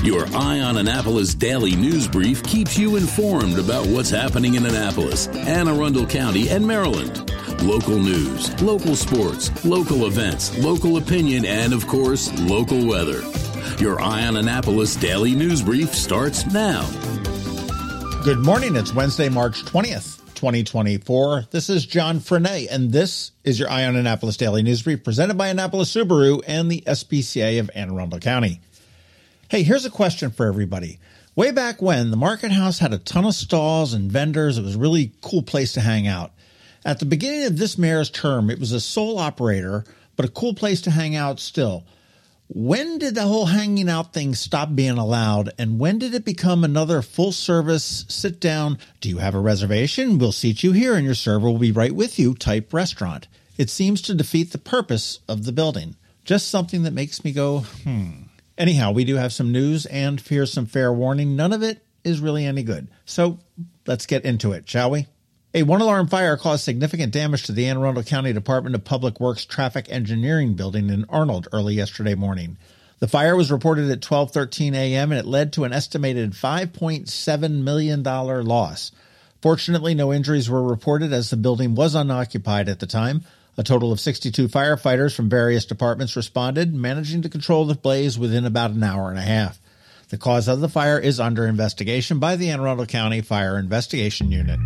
Your Eye on Annapolis daily news brief keeps you informed about what's happening in Annapolis, Anne Arundel County, and Maryland. Local news, local sports, local events, local opinion, and, of course, local weather. Your Eye on Annapolis daily news brief starts now. Good morning. It's Wednesday, March 20th, 2024. This is John Frenaye, and this is your Eye on Annapolis daily news brief presented by Annapolis Subaru and the SPCA of Anne Arundel County. Hey, here's a question for everybody. Way back when, the Market House had a ton of stalls and vendors. It was a really cool place to hang out. At the beginning of this mayor's term, it was a sole operator, but a cool place to hang out still. When did the whole hanging out thing stop being allowed, and when did it become another full-service, sit-down, do you have a reservation? We'll seat you here and your server will be right with you type restaurant? It seems to defeat the purpose of the building. Just something that makes me go, Anyhow, we do have some news, and here's some fair warning. None of it is really any good. So let's get into it, shall we? A one-alarm fire caused significant damage to the Anne Arundel County Department of Public Works Traffic Engineering building in Arnold early yesterday morning. The fire was reported at 12:13 a.m., and it led to an estimated $5.7 million loss. Fortunately, no injuries were reported as the building was unoccupied at the time. A total of 62 firefighters from various departments responded, managing to control the blaze within about an hour and a half. The cause of the fire is under investigation by the Anne Arundel County Fire Investigation Unit.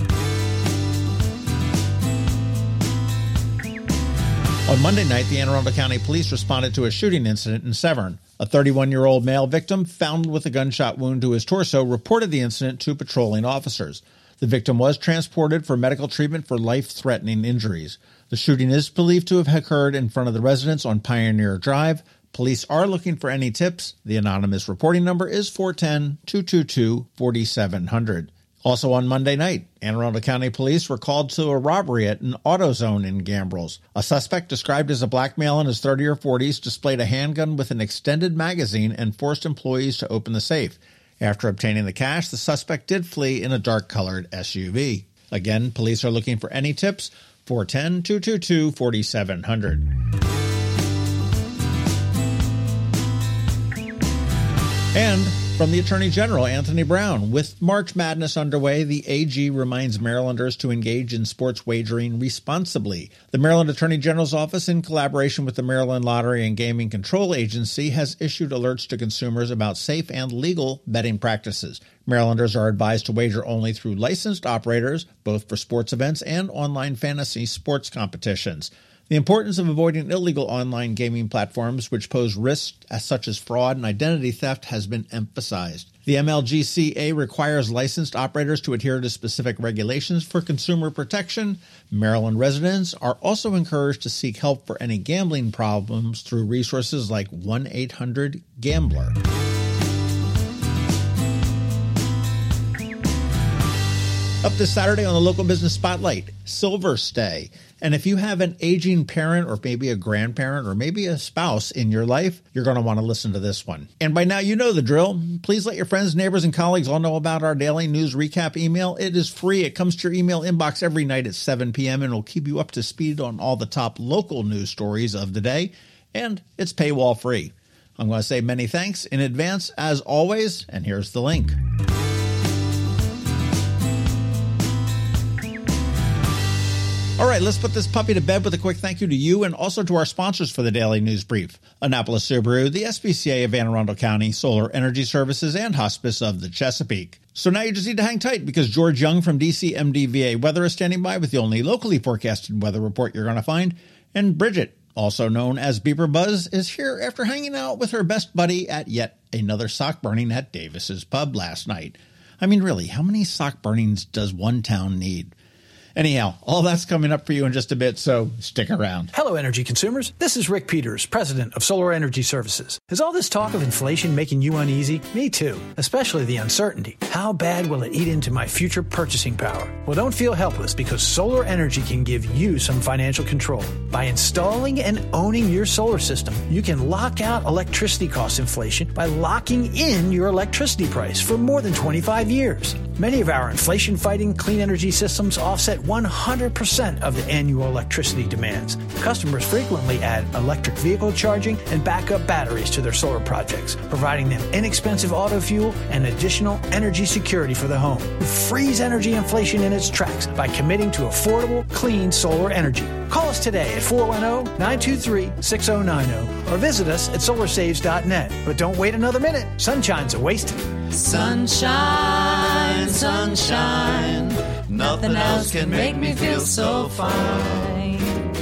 On Monday night, the Anne Arundel County Police responded to a shooting incident in Severn. A 31-year-old male victim, found with a gunshot wound to his torso, reported the incident to patrolling officers. The victim was transported for medical treatment for life-threatening injuries. The shooting is believed to have occurred in front of the residence on Pioneer Drive. Police are looking for any tips. The anonymous reporting number is 410-222-4700. Also on Monday night, Anne Arundel County Police were called to a robbery at an AutoZone in Gambrills. A suspect described as a black male in his 30s or 40s displayed a handgun with an extended magazine and forced employees to open the safe. After obtaining the cash, the suspect did flee in a dark-colored SUV. Again, police are looking for any tips. 410-222-4700. And from the Attorney General, Anthony Brown, with March Madness underway, the AG reminds Marylanders to engage in sports wagering responsibly. The Maryland Attorney General's office, in collaboration with the Maryland Lottery and Gaming Control Agency, has issued alerts to consumers about safe and legal betting practices. Marylanders are advised to wager only through licensed operators, both for sports events and online fantasy sports competitions. The importance of avoiding illegal online gaming platforms which pose risks such as fraud and identity theft has been emphasized. The MLGCA requires licensed operators to adhere to specific regulations for consumer protection. Maryland residents are also encouraged to seek help for any gambling problems through resources like 1-800-GAMBLER. Up this Saturday on the Local Business Spotlight, Silver's Day. And if you have an aging parent or maybe a grandparent or maybe a spouse in your life, you're going to want to listen to this one. And by now you know the drill. Please let your friends, neighbors, and colleagues all know about our daily news recap email. It is free. It comes to your email inbox every night at 7 p.m. and will keep you up to speed on all the top local news stories of the day. And it's paywall free. I'm going to say many thanks in advance as always, and here's the link. All right, let's put this puppy to bed with a quick thank you to you and also to our sponsors for the Daily News Brief. Annapolis Subaru, the SPCA of Anne Arundel County, Solar Energy Services, and Hospice of the Chesapeake. So now you just need to hang tight because George Young from DCMDVA Weather is standing by with the only locally forecasted weather report you're going to find. And Bridget, also known as Beeper Buzz, is here after hanging out with her best buddy at yet another sock burning at Davis's Pub last night. I mean, really, how many sock burnings does one town need? Anyhow, all that's coming up for you in just a bit, so stick around. Hello, energy consumers. This is Rick Peters, president of Solar Energy Services. Is all this talk of inflation making you uneasy? Me too, especially the uncertainty. How bad will it eat into my future purchasing power? Well, don't feel helpless because solar energy can give you some financial control. By installing and owning your solar system, you can lock out electricity cost inflation by locking in your electricity price for more than 25 years. Many of our inflation-fighting clean energy systems offset 100% of the annual electricity demands. Customers frequently add electric vehicle charging and backup batteries to their solar projects, providing them inexpensive auto fuel and additional energy security for the home. Freeze energy inflation in its tracks by committing to affordable, clean solar energy. Call us today at 410-923-6090 or visit us at solarsaves.net. But don't wait another minute. Sunshine's a wasted. Sunshine, sunshine, nothing else can make me feel so fine.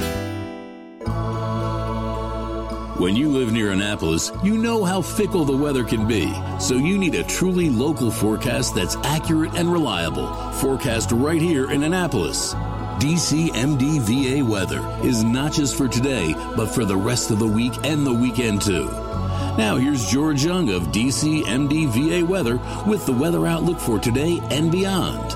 When you live near Annapolis, you know how fickle the weather can be. So you need a truly local forecast that's accurate and reliable. Forecast right here in Annapolis. DCMD VA weather is not just for today, but for the rest of the week and the weekend too. Now here's George Young of DCMD VA weather with the weather outlook for today and beyond.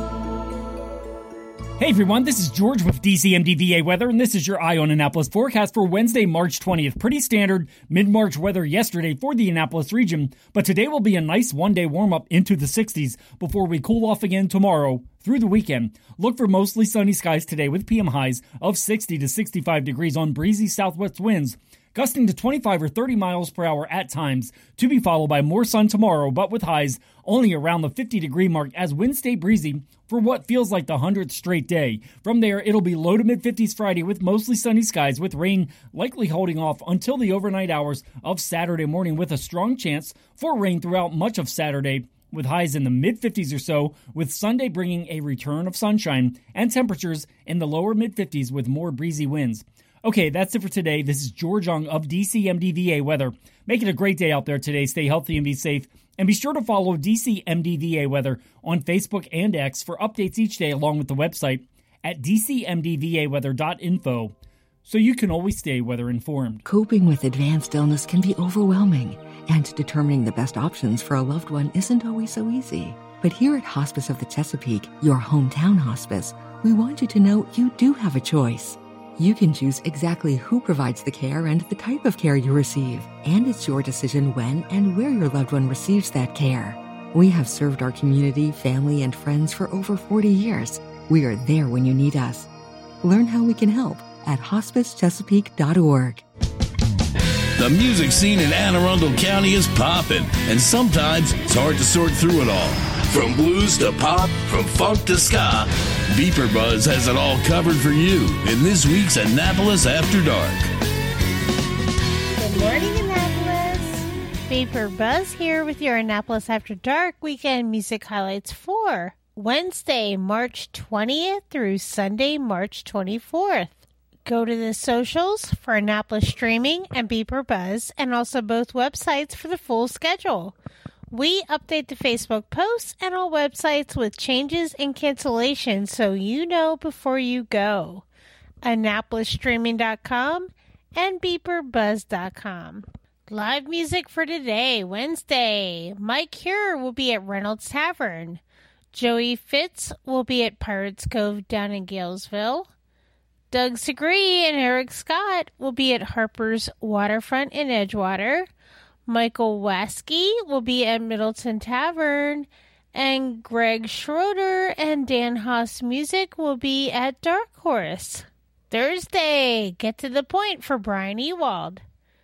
Hey everyone, this is George with DCMD VA weather, and this is your Eye on Annapolis forecast for Wednesday, March 20th. Pretty standard mid-March weather yesterday for the Annapolis region, but today will be a nice one-day warm-up into the 60s before we cool off again tomorrow through the weekend. Look for mostly sunny skies today with PM highs of 60 to 65 degrees on breezy southwest winds, gusting to 25 or 30 miles per hour at times, to be followed by more sun tomorrow, but with highs only around the 50-degree mark as winds stay breezy for what feels like the 100th straight day. From there, it'll be low to mid-50s Friday with mostly sunny skies, with rain likely holding off until the overnight hours of Saturday morning, with a strong chance for rain throughout much of Saturday, with highs in the mid-50s or so, with Sunday bringing a return of sunshine and temperatures in the lower mid-50s with more breezy winds. Okay, that's it for today. This is George Young of DCMD VA weather. Make it a great day out there today. Stay healthy and be safe. And be sure to follow DCMD VA weather on Facebook and X for updates each day, along with the website at dcmdvaweather.info, so you can always stay weather informed. Coping with advanced illness can be overwhelming, and determining the best options for a loved one isn't always so easy. But here at Hospice of the Chesapeake, your hometown hospice, we want you to know you do have a choice. You can choose exactly who provides the care and the type of care you receive, and it's your decision when and where your loved one receives that care. We have served our community, family, and friends for over 40 years. We are there when you need us. Learn how we can help at hospicechesapeake.org. The music scene in Anne Arundel County is popping, and sometimes it's hard to sort through it all. From blues to pop, from funk to ska, Beeper Buzz has it all covered for you in this week's Annapolis After Dark. Good morning, Annapolis. Beeper Buzz here with your Annapolis After Dark weekend music highlights for Wednesday, March 20th through Sunday, March 24th. Go to the socials for Annapolis Streaming and Beeper Buzz, and also both websites for the full schedule. We update the Facebook posts and all websites with changes and cancellations, so you know before you go. AnnapolisStreaming.com and BeeperBuzz.com. Live music for today, Wednesday. Mike Cure will be at Reynolds Tavern. Joey Fitz will be at Pirates Cove down in Galesville. Doug Segree and Eric Scott will be at Harper's Waterfront in Edgewater. Michael Waskey will be at Middleton Tavern, and Greg Schroeder and Dan Haas Music will be at Dark Horse. Thursday, get to the point for Brian Ewald.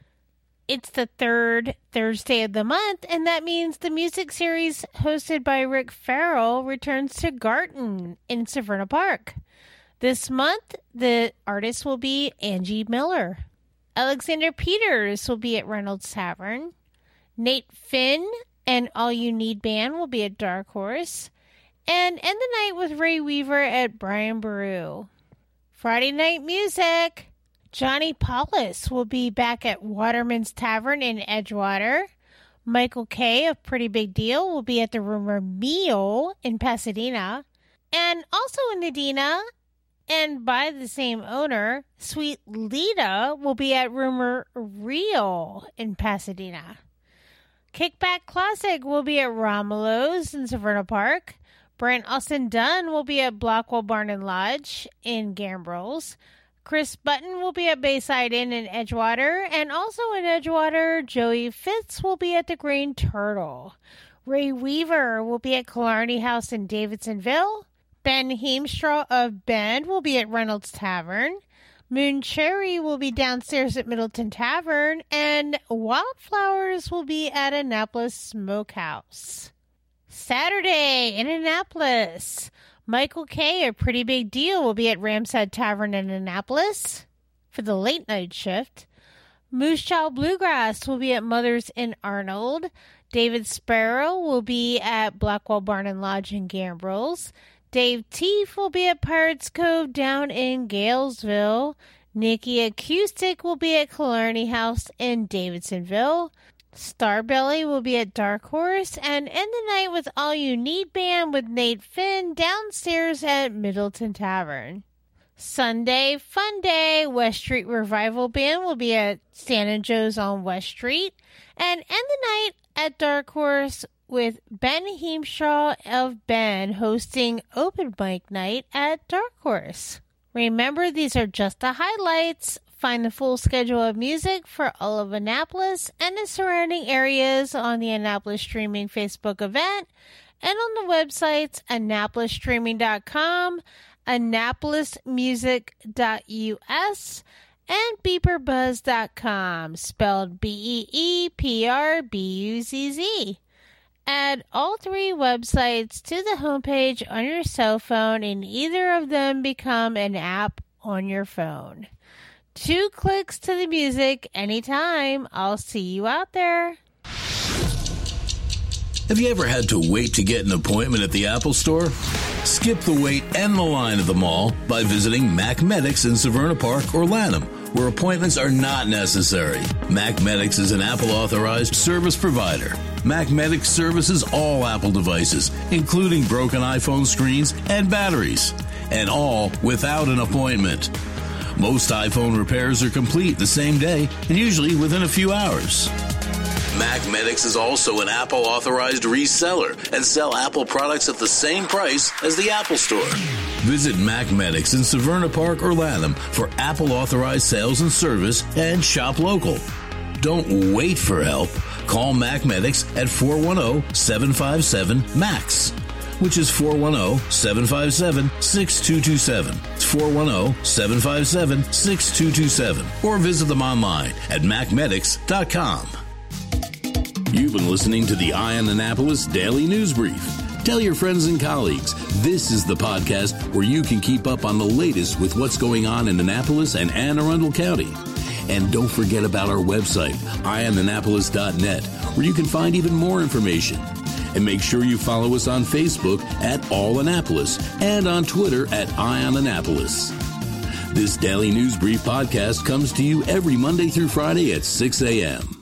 It's the third Thursday of the month, and that means the music series hosted by Rick Farrell returns to Garton in Severna Park. This month, the artist will be Angie Miller. Alexander Peters will be at Reynolds Tavern. Nate Finn and All You Need Band will be at Dark Horse. And end the night with Ray Weaver at Brian Baru. Friday night music. Johnny Paulus will be back at Waterman's Tavern in Edgewater. Michael Kay of Pretty Big Deal will be at the Rumor Meal in Pasadena. And also in Medina, and by the same owner, Sweet Lita will be at Rumor Real in Pasadena. Kickback Classic will be at Romulo's in Severna Park. Brent Austin Dunn will be at Blackwell Barn and Lodge in Gambrills. Chris Button will be at Bayside Inn in Edgewater. And also in Edgewater, Joey Fitz will be at the Green Turtle. Ray Weaver will be at Killarney House in Davidsonville. Ben Heemstra of Bend will be at Reynolds Tavern. Moon Cherry will be downstairs at Middleton Tavern. And Wildflowers will be at Annapolis Smokehouse. Saturday in Annapolis, Michael K., A Pretty Big Deal, will be at Ramsad Tavern in Annapolis for the late night shift. Moose Child Bluegrass will be at Mother's in Arnold. David Sparrow will be at Blackwell Barn and Lodge in Gambrills. Dave Teef will be at Pirates Cove down in Galesville. Nikki Acoustic will be at Killarney House in Davidsonville. Starbelly will be at Dark Horse, and end the night with All You Need Band with Nate Finn downstairs at Middleton Tavern. Sunday, Fun Day, West Street Revival Band will be at Stan & Joe's on West Street, and end the night at Dark Horse with Ben Heemstra of Ben hosting open mic night at Dark Horse. Remember, these are just the highlights. Find the full schedule of music for all of Annapolis and the surrounding areas on the Annapolis Streaming Facebook event and on the websites AnnapolisStreaming.com, AnnapolisMusic.us, and BeeperBuzz.com, spelled BeePrbuzz. Add all three websites to the homepage on your cell phone, and either of them become an app on your phone. 2 clicks to the music anytime. I'll see you out there. Have you ever had to wait to get an appointment at the Apple Store? Skip the wait and the line at the mall by visiting Mac Medics in Severna Park or Lanham, where appointments are not necessary. Mac Medics is an Apple-authorized service provider. Mac Medics services all Apple devices, including broken iPhone screens and batteries, and all without an appointment. Most iPhone repairs are complete the same day and usually within a few hours. Mac Medics is also an Apple-authorized reseller and sell Apple products at the same price as the Apple Store. Visit Mac Medics in Severna Park or Lanham for Apple-authorized sales and service and shop local. Don't wait for help. Call Mac Medics at 410-757-MAX, which is 410-757-6227. It's 410-757-6227. Or visit them online at macmedics.com. You've been listening to the Eye on Annapolis Daily News Brief. Tell your friends and colleagues, this is the podcast where you can keep up on the latest with what's going on in Annapolis and Anne Arundel County. And don't forget about our website, eyeonannapolis.net, where you can find even more information. And make sure you follow us on Facebook at All Annapolis and on Twitter at Eye on Annapolis. This Daily News Brief podcast comes to you every Monday through Friday at 6 a.m.